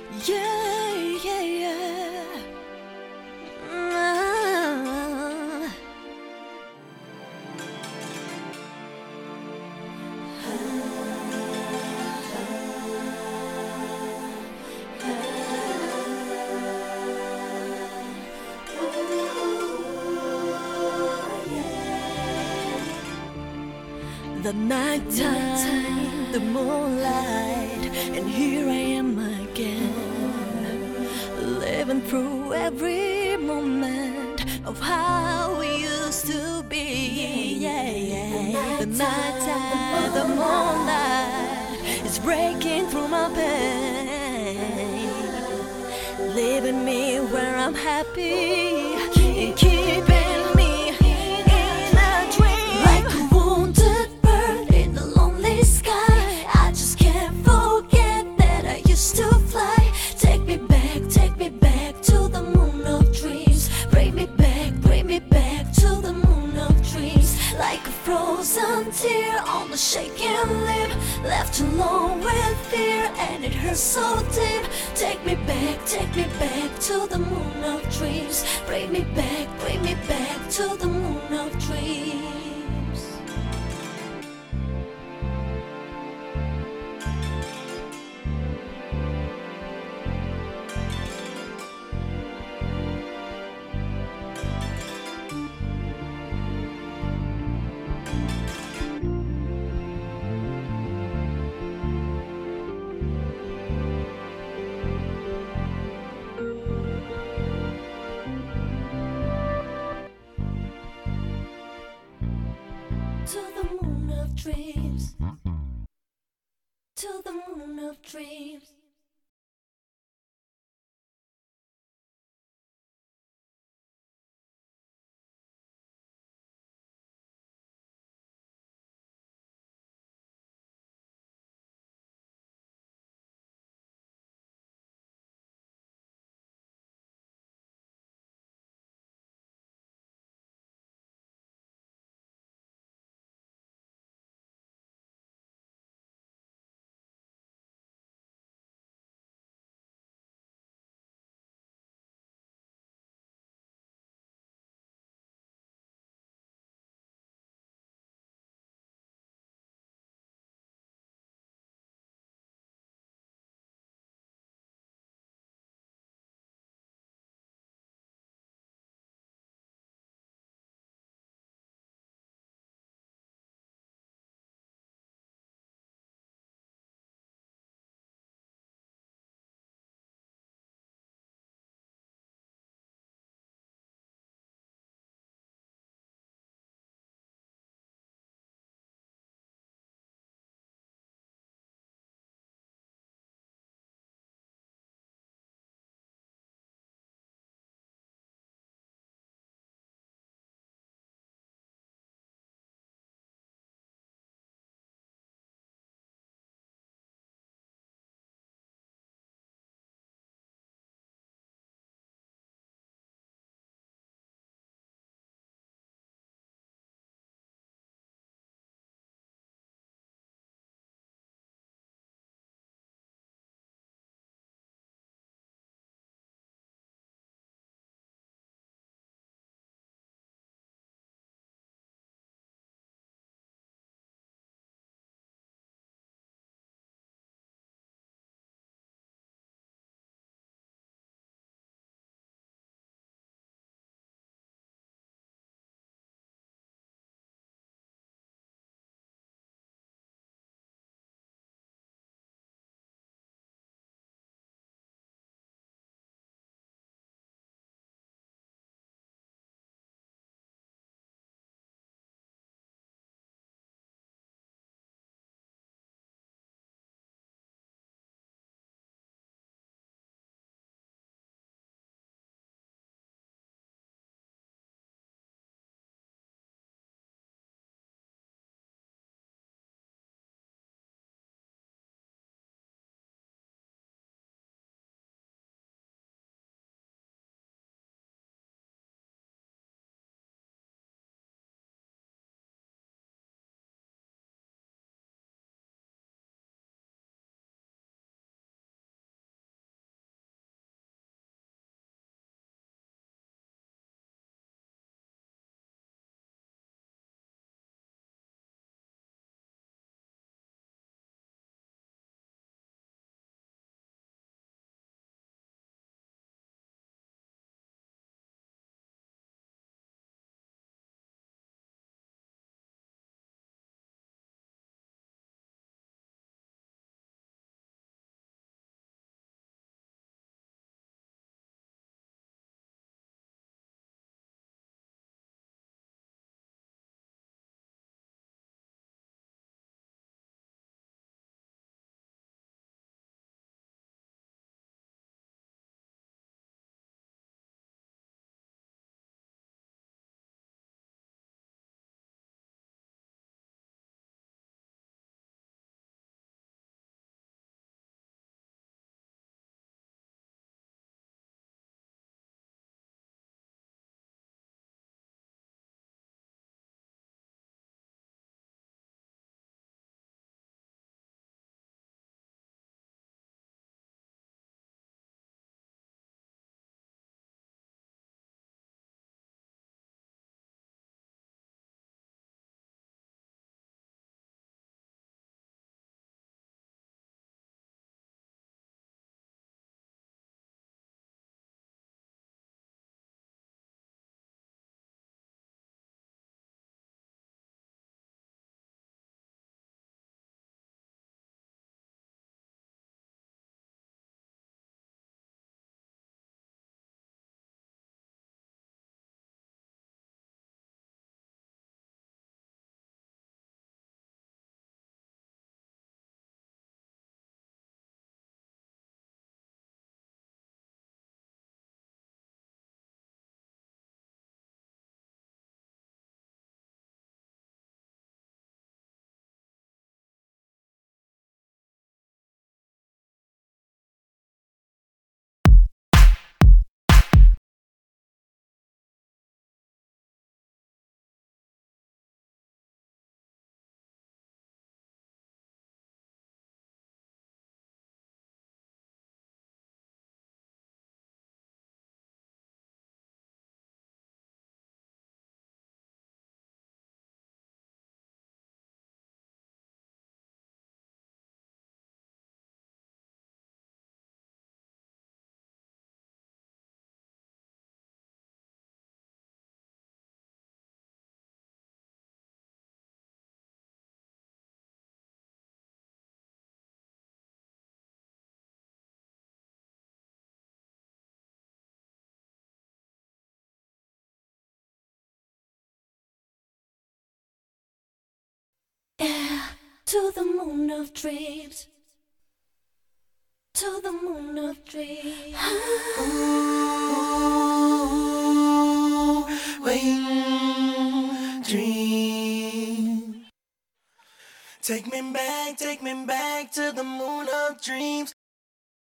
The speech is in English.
Yeah, yeah, yeah. Ah. The nighttime, the moonlight, and here I am again, living through every moment of how we used to be. Yeah, yeah. The nighttime, the moonlight is breaking through my pain, leaving me where I'm happy and keeping me in a dream. Like a wounded bird in the lonely sky, I just can't forget that I used to fly. Take me back to the moon of dreams. Bring me back to the moon of dreams. Like a frozen tear on a shaking lip, left alone with fear and it hurts so deep. Take me back to the moon of dreams. Bring me back to the moon of dreams. To the moon of dreams. To the moon of dreams. to the moon of dreams, to the moon of dreams. Ooh, waiting dream. Take me back to the moon of dreams.